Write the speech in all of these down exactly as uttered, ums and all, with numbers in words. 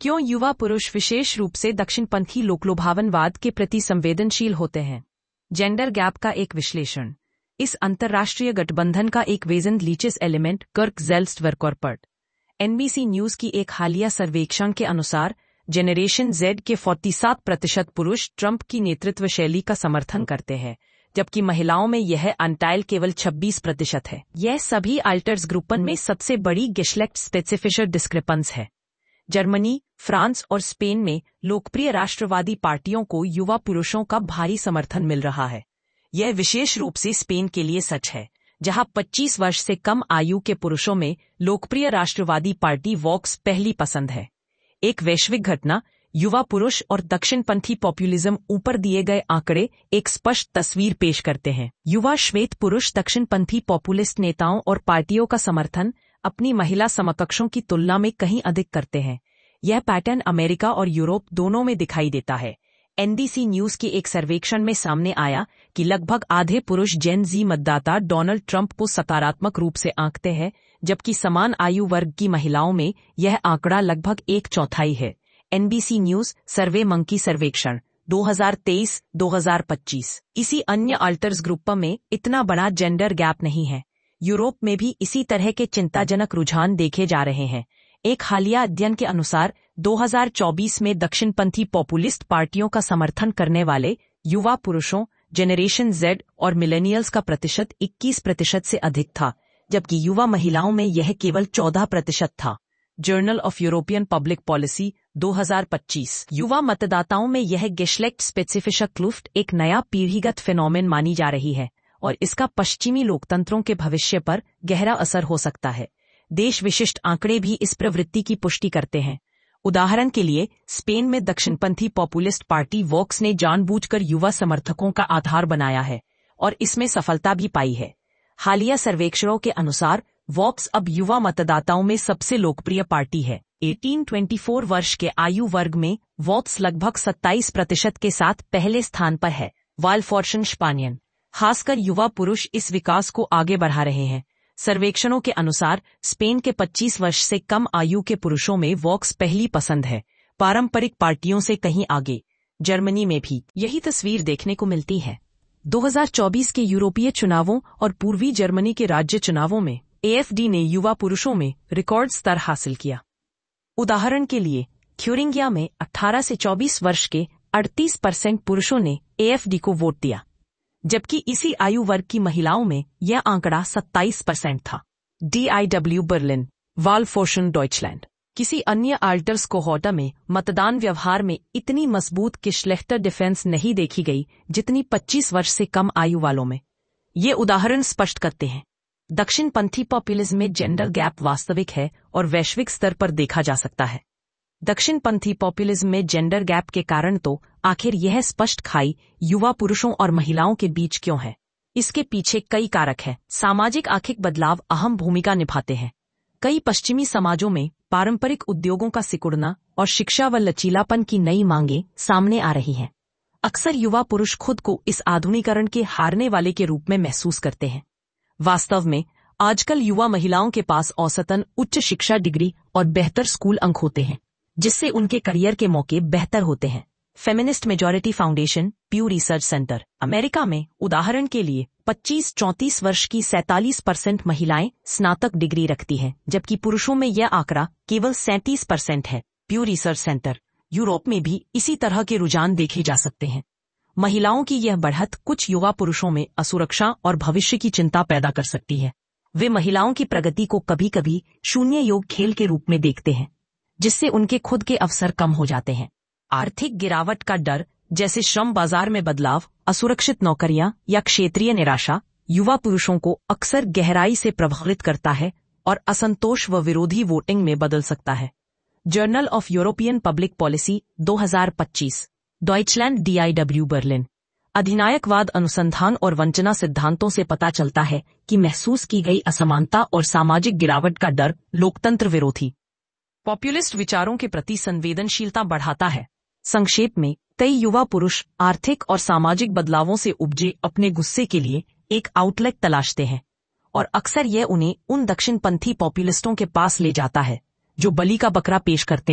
क्यों युवा पुरुष विशेष रूप से दक्षिणपंथी लोकलुभावनवाद के प्रति संवेदनशील होते हैं? जेंडर गैप का एक विश्लेषण। इस अंतर्राष्ट्रीय गठबंधन का एक वेजन लीचेस एलिमेंट कर्क ज़ेल्स्टवरकॉर्पोर्ट एनबीसी न्यूज की एक हालिया सर्वेक्षण के अनुसार जेनरेशन जेड के सैंतालीस प्रतिशत पुरुष ट्रंप की नेतृत्व शैली का समर्थन करते हैं, जबकि महिलाओं में यह अंटाइल केवल छब्बीस प्रतिशत है। यह सभी अल्टर्स ग्रुपन में सबसे बड़ी गेशलेक्ट स्पेसिफिशर डिस्क्रिपेंस है। जर्मनी, फ्रांस और स्पेन में लोकप्रिय राष्ट्रवादी पार्टियों को युवा पुरुषों का भारी समर्थन मिल रहा है। यह विशेष रूप से स्पेन के लिए सच है, जहां पच्चीस वर्ष से कम आयु के पुरुषों में लोकप्रिय राष्ट्रवादी पार्टी वॉक्स पहली पसंद है। एक वैश्विक घटना, युवा पुरुष और दक्षिणपंथी पॉपुलिज्म ऊपर दिए गए आंकड़े एक स्पष्ट तस्वीर पेश करते हैं। युवा श्वेत पुरुष दक्षिणपंथी पॉपुलिस्ट नेताओं और पार्टियों का समर्थन अपनी महिला समकक्षों की तुलना में कहीं अधिक करते हैं। यह पैटर्न अमेरिका और यूरोप दोनों में दिखाई देता है। एनबीसी न्यूज के एक सर्वेक्षण में सामने आया कि लगभग आधे पुरुष जेन जी मतदाता डोनाल्ड ट्रंप को सकारात्मक रूप से आंकते हैं, जबकि समान आयु वर्ग की महिलाओं में यह आंकड़ा लगभग एक चौथाई है। एनबीसी न्यूज सर्वे मंकी सर्वेक्षण दो हज़ार तेईस दो हज़ार पच्चीस। इसी अन्य अल्टर्स ग्रुप में इतना बड़ा जेंडर गैप नहीं है। यूरोप में भी इसी तरह के चिंताजनक रुझान देखे जा रहे हैं। एक हालिया अध्ययन के अनुसार दो हज़ार चौबीस में दक्षिणपंथी पॉपुलिस्ट पार्टियों का समर्थन करने वाले युवा पुरुषों जेनरेशन जेड और मिलेनियल्स का प्रतिशत इक्कीस प्रतिशत से अधिक था, जबकि युवा महिलाओं में यह केवल चौदह प्रतिशत था। Journal of European public policy दो हज़ार पच्चीस। युवा मतदाताओं में यह गेशलेक्ट स्पेसिफिशर क्लूफ्ट एक नया पीढ़ीगत फिनोमेन मानी जा रही है और इसका पश्चिमी लोकतंत्रों के भविष्य पर गहरा असर हो सकता है। देश विशिष्ट आंकड़े भी इस प्रवृत्ति की पुष्टि करते हैं। उदाहरण के लिए, स्पेन में दक्षिणपंथी पॉपुलिस्ट पार्टी वॉक्स ने जानबूझकर युवा समर्थकों का आधार बनाया है और इसमें सफलता भी पाई है। हालिया सर्वेक्षणों के अनुसार वॉक्स अब युवा मतदाताओं में सबसे लोकप्रिय पार्टी है। अठारह से चौबीस वर्ष के आयु वर्ग में वॉक्स लगभग सत्ताईस प्रतिशत के साथ पहले स्थान पर है। वाल्फोर्शन स्पानियन, खासकर युवा पुरुष इस विकास को आगे बढ़ा रहे हैं। सर्वेक्षणों के अनुसार स्पेन के पच्चीस वर्ष से कम आयु के पुरुषों में वॉक्स पहली पसंद है, पारंपरिक पार्टियों से कहीं आगे। जर्मनी में भी यही तस्वीर देखने को मिलती है। दो हज़ार चौबीस के यूरोपीय चुनावों और पूर्वी जर्मनी के राज्य चुनावों में एएफडी ने युवा पुरुषों में रिकॉर्ड स्तर हासिल किया। उदाहरण के लिए, थ्यूरिंगिया में अठारह से चौबीस वर्ष के अड़तीस परसेंट पुरुषों ने एएफडी को वोट दिया, जबकि इसी आयु वर्ग की महिलाओं में यह आंकड़ा सत्ताईस परसेंट था। डीआईडब्ल्यू बर्लिन, वाल्फोर्शन डॉइचलैंड। किसी अन्य अल्टर्स कोहोर्ट में मतदान व्यवहार में इतनी मजबूत गेशलेक्टर डिफेंस नहीं देखी गई जितनी पच्चीस वर्ष से कम आयु वालों में। ये उदाहरण स्पष्ट करते हैं, दक्षिणपंथी पॉपुलिज्म में जेंडर गैप वास्तविक है और वैश्विक स्तर पर देखा जा सकता है। दक्षिणपंथी पॉपुलिज्म में जेंडर गैप के कारण तो आखिर यह स्पष्ट खाई युवा पुरुषों और महिलाओं के बीच क्यों है? इसके पीछे कई कारक हैं। सामाजिक आर्थिक बदलाव अहम भूमिका निभाते हैं। कई पश्चिमी समाजों में पारंपरिक उद्योगों का सिकुड़ना और शिक्षा व लचीलापन की नई मांगें सामने आ रही हैं। अक्सर युवा पुरुष खुद को इस आधुनिकीकरण के हारने वाले के रूप में महसूस करते हैं। वास्तव में आजकल युवा महिलाओं के पास औसतन उच्च शिक्षा डिग्री और बेहतर स्कूल अंक होते हैं, जिससे उनके करियर के मौके बेहतर होते हैं। Feminist majority foundation, Pew research centre, America में उदाहरण के लिए पच्चीस चौंतीस वर्ष की सैंतालीस परसेंट महिलाएं स्नातक डिग्री रखती हैं, जबकि पुरुषों में यह आंकड़ा केवल सैंतीस परसेंट है। प्यू रिसर्च सेंटर। यूरोप में भी इसी तरह के रुझान देखे जा सकते हैं। महिलाओं की यह बढ़त कुछ युवा पुरुषों में असुरक्षा और भविष्य की चिंता पैदा कर सकती है। वे महिलाओं की प्रगति को कभी कभी शून्य योग खेल के रूप में देखते हैं, जिससे उनके खुद के अवसर कम हो जाते हैं। आर्थिक गिरावट का डर, जैसे श्रम बाजार में बदलाव, असुरक्षित नौकरियां या क्षेत्रीय निराशा, युवा पुरुषों को अक्सर गहराई से प्रभावित करता है और असंतोष व विरोधी वोटिंग में बदल सकता है। Journal of European public policy दो हज़ार पच्चीस। Deutschland, डीआईडब्ल्यू Berlin. अधिनायकवाद अनुसंधान और वंचना सिद्धांतों से पता चलता है कि महसूस की गई असमानता और सामाजिक गिरावट का डर लोकतंत्र विरोधी पॉपुलिस्ट विचारों के प्रति संवेदनशीलता बढ़ाता है। संक्षेप में, कई युवा पुरुष आर्थिक और सामाजिक बदलावों से उपजे अपने गुस्से के लिए एक आउटलेट तलाशते हैं और अक्सर यह उन्हें उन दक्षिणपंथी पॉपुलिस्टों के पास ले जाता है जो बलि का बकरा पेश करते हैं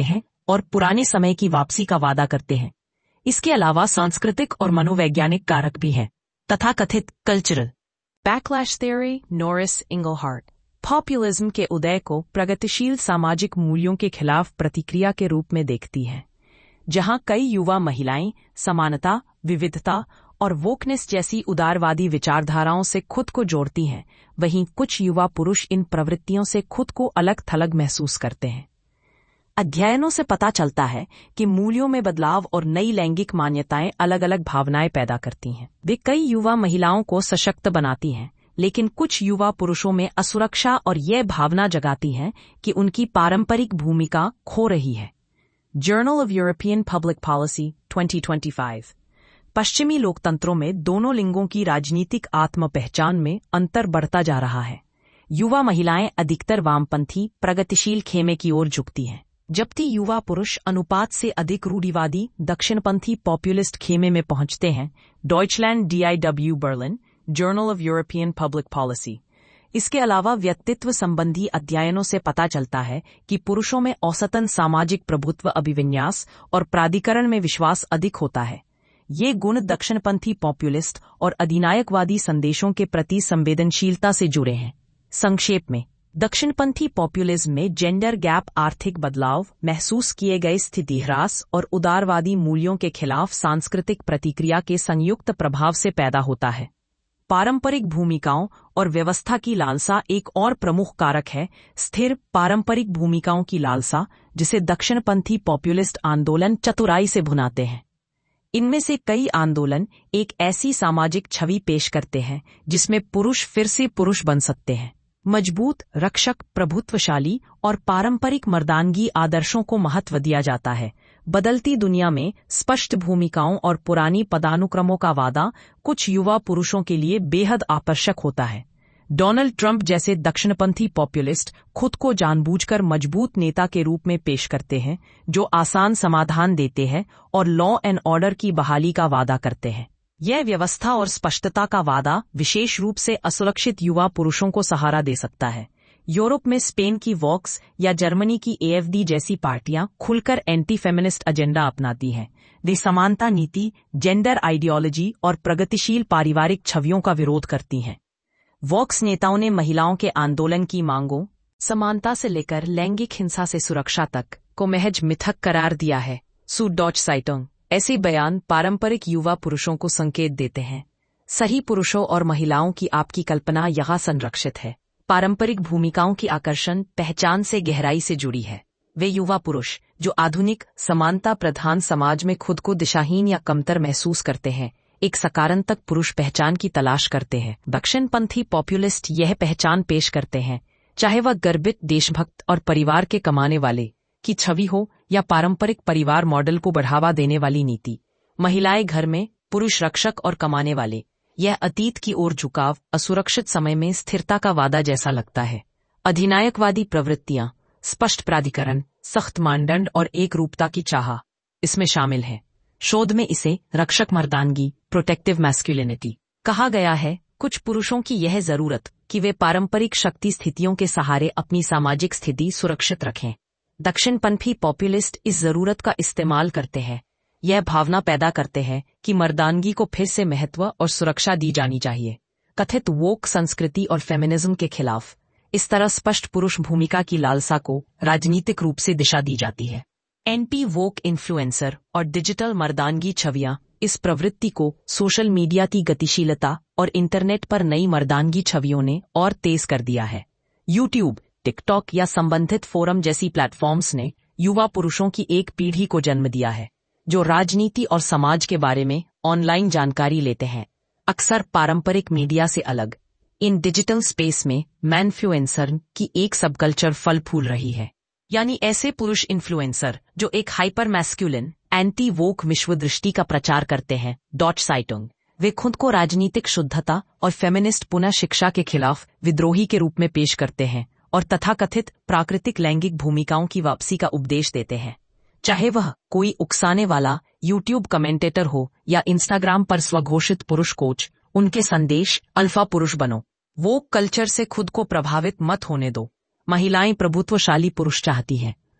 और पुराने समय की वापसी का वादा करते हैं। इसके अलावा सांस्कृतिक और मनोवैज्ञानिक कारक भी हैं। तथाकथित cultural backlash theory, Norris Inglehart populism के उदय को प्रगतिशील सामाजिक मूल्यों के खिलाफ प्रतिक्रिया के रूप में देखती है। जहां कई युवा महिलाएं समानता, विविधता और वोकनेस जैसी उदारवादी विचारधाराओं से खुद को जोड़ती हैं, वहीं कुछ युवा पुरुष इन प्रवृत्तियों से खुद को अलग थलग महसूस करते हैं। अध्ययनों से पता चलता है कि मूल्यों में बदलाव और नई लैंगिक मान्यताएं अलग अलग भावनाएं पैदा करती हैं। वे कई युवा महिलाओं को सशक्त बनाती हैं, लेकिन कुछ युवा पुरुषों में असुरक्षा और यह भावना जगाती हैं कि उनकी पारंपरिक भूमिका खो रही है। Journal of European public policy twenty twenty five पश्चिमी लोकतंत्रों में दोनों लिंगों की राजनीतिक आत्म पहचान में अंतर बढ़ता जा रहा है। युवा महिलाएं अधिकतर वामपंथी प्रगतिशील खेमे की ओर झुकती हैं, जबकि युवा पुरुष अनुपात से अधिक रूढ़िवादी दक्षिणपंथी पॉपुलिस्ट खेमे में पहुंचते हैं। Deutschland D I W Berlin, journal of European public policy. इसके अलावा व्यक्तित्व संबंधी अध्ययनों से पता चलता है कि पुरुषों में औसतन सामाजिक प्रभुत्व, अभिविन्यास और प्राधिकरण में विश्वास अधिक होता है। ये गुण दक्षिणपंथी पॉपुलिस्ट और अधिनायकवादी संदेशों के प्रति संवेदनशीलता से जुड़े हैं। संक्षेप में, दक्षिणपंथी पॉपुलिज्म में जेंडर गैप आर्थिक बदलाव, महसूस किए गए स्थिति ह्रास और उदारवादी मूल्यों के खिलाफ सांस्कृतिक प्रतिक्रिया के संयुक्त प्रभाव से पैदा होता है। पारंपरिक भूमिकाओं और व्यवस्था की लालसा एक और प्रमुख कारक है। स्थिर पारंपरिक भूमिकाओं की लालसा, जिसे दक्षिणपंथी पॉपुलिस्ट आंदोलन चतुराई से भुनाते हैं। इनमें से कई आंदोलन एक ऐसी सामाजिक छवि पेश करते हैं जिसमें पुरुष फिर से पुरुष बन सकते हैं। मजबूत, रक्षक, प्रभुत्वशाली और पारंपरिक मर्दानगी आदर्शों को महत्व दिया जाता है। बदलती दुनिया में स्पष्ट भूमिकाओं और पुरानी पदानुक्रमों का वादा कुछ युवा पुरुषों के लिए बेहद आकर्षक होता है। डोनाल्ड ट्रंप जैसे दक्षिणपंथी पॉपुलिस्ट खुद को जानबूझकर मजबूत नेता के रूप में पेश करते हैं, जो आसान समाधान देते हैं और लॉ एंड ऑर्डर की बहाली का वादा करते हैं। यह व्यवस्था और स्पष्टता का वादा विशेष रूप से असुरक्षित युवा पुरुषों को सहारा दे सकता है। यूरोप में स्पेन की वॉक्स या जर्मनी की ए एफ डी जैसी पार्टियां खुलकर एंटी फेमिनिस्ट एजेंडा अपनाती हैं। वे समानता नीति, जेंडर आइडियोलॉजी और प्रगतिशील पारिवारिक छवियों का विरोध करती हैं। वॉक्स नेताओं ने महिलाओं के आंदोलन की मांगों, समानता से लेकर लैंगिक हिंसा से सुरक्षा तक, को महज मिथक करार दिया है। सुडॉच साइटोंग ऐसे बयान पारंपरिक युवा पुरुषों को संकेत देते हैं। सही पुरुषों और महिलाओं की आपकी कल्पना यहाँ संरक्षित है। पारंपरिक भूमिकाओं की आकर्षण पहचान से गहराई से जुड़ी है। वे युवा पुरुष जो आधुनिक समानता प्रधान समाज में खुद को दिशाहीन या कमतर महसूस करते हैं, एक सकारात्मक पुरुष पहचान की तलाश करते हैं। दक्षिणपंथी पॉपुलिस्ट यह पहचान पेश करते हैं, चाहे वह गर्वित, देशभक्त और परिवार के कमाने वाले की छवि हो या पारंपरिक परिवार मॉडल को बढ़ावा देने वाली नीति। महिलाएं घर में, पुरुष रक्षक और कमाने वाले। यह अतीत की ओर झुकाव असुरक्षित समय में स्थिरता का वादा जैसा लगता है। अधिनायकवादी प्रवृत्तियां, स्पष्ट प्राधिकरण, सख्त मानदंड और एक रूपता की चाह इसमें शामिल है। शोध में इसे रक्षक मर्दानगी, प्रोटेक्टिव मैस्कुलिनिटी कहा गया है। कुछ पुरुषों की यह जरूरत कि वे पारंपरिक शक्ति स्थितियों के सहारे अपनी सामाजिक स्थिति सुरक्षित रखें। दक्षिणपंथी पॉपुलिस्ट इस जरूरत का इस्तेमाल करते हैं। यह भावना पैदा करते हैं कि मर्दानगी को फिर से महत्व और सुरक्षा दी जानी चाहिए। कथित वोक संस्कृति और फेमिनिज्म के खिलाफ इस तरह स्पष्ट पुरुष भूमिका की लालसा को राजनीतिक रूप से दिशा दी जाती है। एंटी वोक इन्फ्लुएंसर और डिजिटल मर्दानगी छवियां इस प्रवृत्ति को सोशल मीडिया की गतिशीलता और इंटरनेट पर नई मर्दानगी छवियों ने और तेज कर दिया है। यूट्यूब, टिकटॉक या संबंधित फोरम जैसी प्लेटफॉर्म्स ने युवा पुरुषों की एक पीढ़ी को जन्म दिया है जो राजनीति और समाज के बारे में ऑनलाइन जानकारी लेते हैं, अक्सर पारंपरिक मीडिया से अलग। इन डिजिटल स्पेस में मैनफ्लुएंसर की एक सबकल्चर फल फूल रही है, यानी ऐसे पुरुष इन्फ्लुएंसर जो एक हाइपर मैस्कुलिन, एंटी वोक विश्व दृष्टि का प्रचार करते हैं। डॉट साइटोंग वे खुद को राजनीतिक शुद्धता और फेमिनिस्ट पुनः शिक्षा के खिलाफ विद्रोही के रूप में पेश करते हैं और तथाकथित प्राकृतिक लैंगिक भूमिकाओं की वापसी का उपदेश देते हैं। चाहे वह कोई उकसाने वाला यूट्यूब कमेंटेटर हो या इंस्टाग्राम पर स्वघोषित पुरुष कोच, उनके संदेश अल्फा पुरुष बनो, वो कल्चर से खुद को प्रभावित मत होने दो। महिलाएं प्रभुत्वशाली पुरुष चाहती हैं,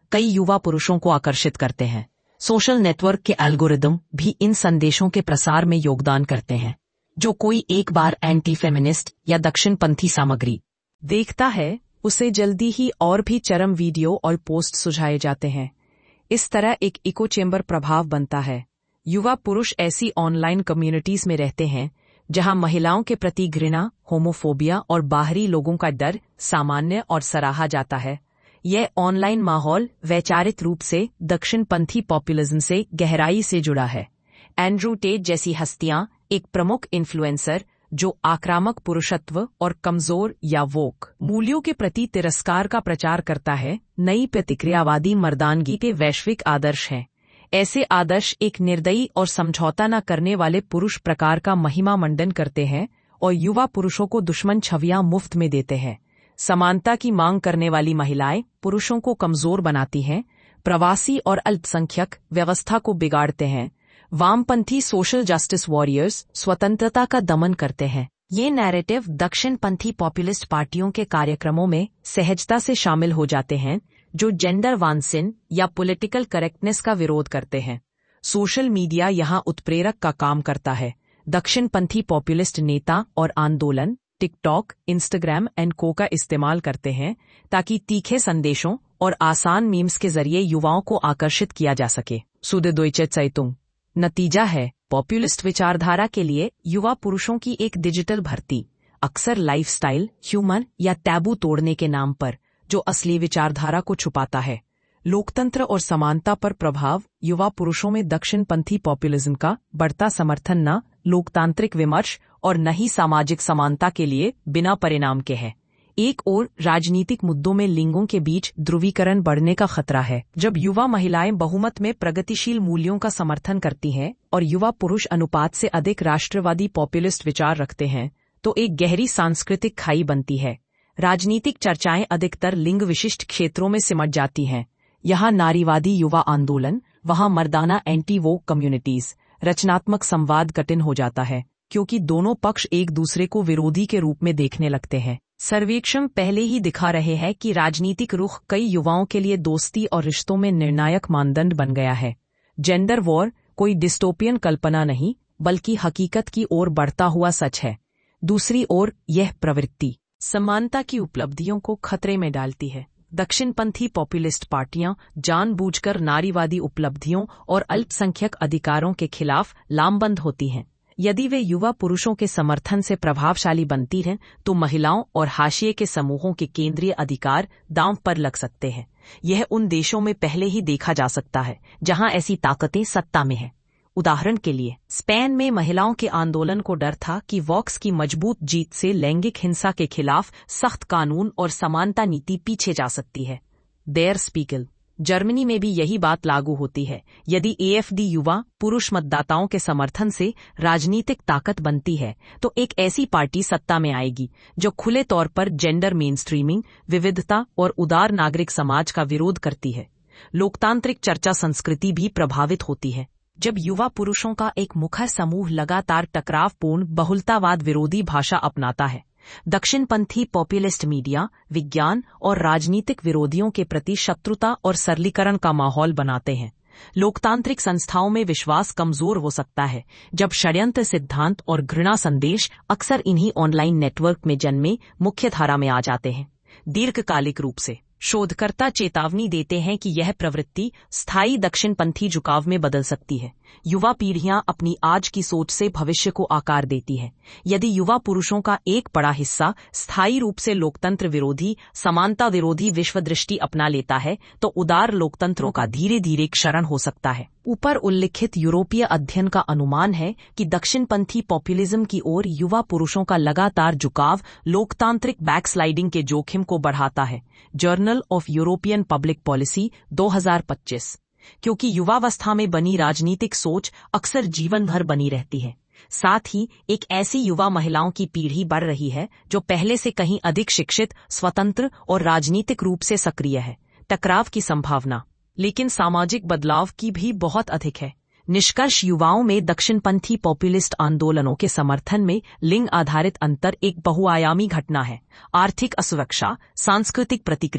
कई युवा पुरुषों को आकर्षित करते हैं। सोशल नेटवर्क के एल्गोरिदम भी इन संदेशों के प्रसार में योगदान करते हैं। जो कोई एक बार एंटी फेमिनिस्ट या दक्षिणपंथी सामग्री देखता है, उसे जल्दी ही और भी चरम वीडियो और पोस्ट सुझाए जाते हैं। इस तरह एक इको चेंबर प्रभाव बनता है। युवा पुरुष ऐसी ऑनलाइन कम्युनिटीज में रहते हैं जहां महिलाओं के प्रति घृणा, होमोफोबिया और बाहरी लोगों का डर सामान्य और सराहा जाता है। यह ऑनलाइन माहौल वैचारिक रूप से दक्षिणपंथी पॉपुलिज्म से गहराई से जुड़ा है। एंड्रू टेट जैसी हस्तियां, एक प्रमुख इन्फ्लुएंसर जो आक्रामक पुरुषत्व और कमजोर या वोक मूल्यों के प्रति तिरस्कार का प्रचार करता है, नई प्रतिक्रियावादी मर्दानगी के वैश्विक आदर्श हैं। ऐसे आदर्श एक निर्दयी और समझौता न करने वाले पुरुष प्रकार का महिमा मंडन करते हैं और युवा पुरुषों को दुश्मन छवियां मुफ्त में देते हैं। समानता की मांग करने वाली महिलाएं पुरुषों को कमजोर बनाती हैं, प्रवासी और अल्पसंख्यक व्यवस्था को बिगाड़ते हैं, वामपंथी सोशल जस्टिस वॉरियर्स स्वतंत्रता का दमन करते हैं। ये नैरेटिव दक्षिणपंथी पॉपुलिस्ट पार्टियों के कार्यक्रमों में सहजता से शामिल हो जाते हैं, जो जेंडर वांसिन या पॉलिटिकल करेक्टनेस का विरोध करते हैं। सोशल मीडिया यहां उत्प्रेरक का काम करता है। दक्षिणपंथी पॉपुलिस्ट नेता और आंदोलन टिकटॉक, इंस्टाग्राम एंड को का इस्तेमाल करते हैं ताकि तीखे संदेशों और आसान मीम्स के जरिए युवाओं को आकर्षित किया जा सके। सुदे चैतुंग नतीजा है, पॉपुलिस्ट विचारधारा के लिए युवा पुरुषों की एक डिजिटल भर्ती, अक्सर लाइफस्टाइल, ह्यूमर या टैबू तोड़ने के नाम पर, जो असली विचारधारा को छुपाता है। लोकतंत्र और समानता पर प्रभाव। युवा पुरुषों में दक्षिणपंथी पॉपुलिज्म का बढ़ता समर्थन न लोकतांत्रिक विमर्श और न ही सामाजिक समानता के लिए बिना परिणाम के है। एक ओर राजनीतिक मुद्दों में लिंगों के बीच ध्रुवीकरण बढ़ने का खतरा है। जब युवा महिलाएं बहुमत में प्रगतिशील मूल्यों का समर्थन करती हैं और युवा पुरुष अनुपात से अधिक राष्ट्रवादी पॉपुलिस्ट विचार रखते हैं, तो एक गहरी सांस्कृतिक खाई बनती है। राजनीतिक चर्चाएं अधिकतर लिंग विशिष्ट क्षेत्रों में सिमट जाती हैं। यहाँ नारीवादी युवा आंदोलन, वहाँ मर्दाना एंटी वोक कम्युनिटीज। रचनात्मक संवाद कठिन हो जाता है क्योंकि दोनों पक्ष एक दूसरे को विरोधी के रूप में देखने लगते हैं। सर्वेक्षण पहले ही दिखा रहे हैं कि राजनीतिक रुख कई युवाओं के लिए दोस्ती और रिश्तों में निर्णायक मानदंड बन गया है। जेंडर वॉर कोई डिस्टोपियन कल्पना नहीं, बल्कि हकीकत की ओर बढ़ता हुआ सच है। दूसरी ओर यह प्रवृत्ति समानता की उपलब्धियों को खतरे में डालती है। दक्षिणपंथी पॉपुलिस्ट पार्टियां जानबूझकर नारीवादी उपलब्धियों और अल्पसंख्यक अधिकारों के खिलाफ लामबंद होती हैं। यदि वे युवा पुरुषों के समर्थन से प्रभावशाली बनती हैं, तो महिलाओं और हाशिए के समूहों के केंद्रीय अधिकार दांव पर लग सकते हैं। यह उन देशों में पहले ही देखा जा सकता है जहां ऐसी ताकतें सत्ता में हैं। उदाहरण के लिए, स्पेन में महिलाओं के आंदोलन को डर था कि वॉक्स की मजबूत जीत से लैंगिक हिंसा के खिलाफ सख्त कानून और समानता नीति पीछे जा सकती है। There Spiegel. जर्मनी में भी यही बात लागू होती है। यदि एएफडी युवा पुरुष मतदाताओं के समर्थन से राजनीतिक ताकत बनती है, तो एक ऐसी पार्टी सत्ता में आएगी जो खुले तौर पर जेंडर मेनस्ट्रीमिंग, विविधता और उदार नागरिक समाज का विरोध करती है। लोकतांत्रिक चर्चा संस्कृति भी प्रभावित होती है। जब युवा पुरुषों का एक मुखर समूह लगातार टकरावपूर्ण बहुलतावाद विरोधी भाषा अपनाता है, दक्षिणपंथी पॉपुलिस्ट मीडिया विज्ञान और राजनीतिक विरोधियों के प्रति शत्रुता और सरलीकरण का माहौल बनाते हैं। लोकतांत्रिक संस्थाओं में विश्वास कमजोर हो सकता है जब षड्यंत्र सिद्धांत और घृणा संदेश अक्सर इन्हीं ऑनलाइन नेटवर्क में जन्मे मुख्यधारा में आ जाते हैं। दीर्घकालिक रूप से शोधकर्ता चेतावनी देते हैं कि यह प्रवृत्ति स्थायी दक्षिणपंथी झुकाव में बदल सकती है। युवा पीढ़ियां अपनी आज की सोच से भविष्य को आकार देती है। यदि युवा पुरुषों का एक बड़ा हिस्सा स्थायी रूप से लोकतंत्र विरोधी, समानता विरोधी विश्व दृष्टि अपना लेता है, तो उदार लोकतंत्रों का धीरे धीरे क्षरण हो सकता है। ऊपर उल्लिखित यूरोपीय अध्ययन का अनुमान है कि दक्षिणपंथी पॉपुलिज्म की ओर युवा पुरुषों का लगातार झुकाव लोकतांत्रिक बैकस्लाइडिंग के जोखिम को बढ़ाता है। Journal of European public policy दो हज़ार पच्चीस। क्योंकि युवावस्था में बनी राजनीतिक सोच अक्सर जीवन भर बनी रहती है। साथ ही एक ऐसी युवा महिलाओं की पीढ़ी बढ़ रही है जो पहले से कहीं अधिक शिक्षित, स्वतंत्र और राजनीतिक रूप से सक्रिय है। टकराव की संभावना लेकिन सामाजिक बदलाव की भी बहुत अधिक है। निष्कर्ष, युवाओं में दक्षिणपंथी पॉपुलिस्ट आंदोलनों के समर्थन में लिंग आधारित अंतर एक बहुआयामी घटना है। आर्थिक असुरक्षा, सांस्कृतिक प्रतिक्रिया,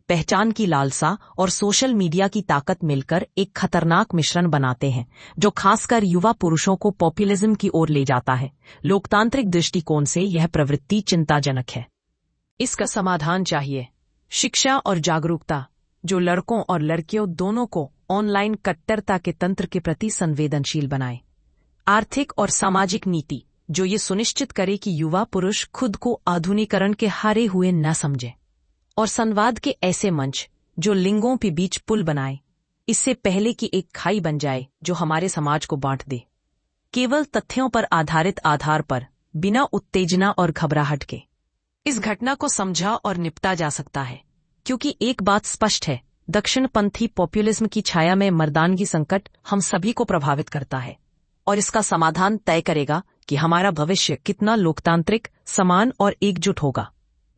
पहचान की लालसा और सोशल मीडिया की ताकत मिलकर एक खतरनाक मिश्रण बनाते हैं जो खासकर युवा पुरुषों को पॉपुलिज्म की ओर ले जाता है। लोकतांत्रिक दृष्टिकोण से यह प्रवृत्ति चिंताजनक है। इसका समाधान चाहिए शिक्षा और जागरूकता, जो लड़कों और लड़कियों दोनों को ऑनलाइन कट्टरता के तंत्र के प्रति संवेदनशील बनाए। आर्थिक और सामाजिक नीति, जो ये सुनिश्चित करे कि युवा पुरुष खुद को आधुनिकीकरण के हारे हुए न समझे। और संवाद के ऐसे मंच जो लिंगों के बीच पुल बनाए, इससे पहले कि एक खाई बन जाए जो हमारे समाज को बांट दे। केवल तथ्यों पर आधारित आधार पर, बिना उत्तेजना और घबराहट के इस घटना को समझा और निपटा जा सकता है, क्योंकि एक बात स्पष्ट है, दक्षिणपंथी पॉपुलिज्म की छाया में मर्दानगी संकट हम सभी को प्रभावित करता है और इसका समाधान तय करेगा कि हमारा भविष्य कितना लोकतांत्रिक, समान और एकजुट होगा।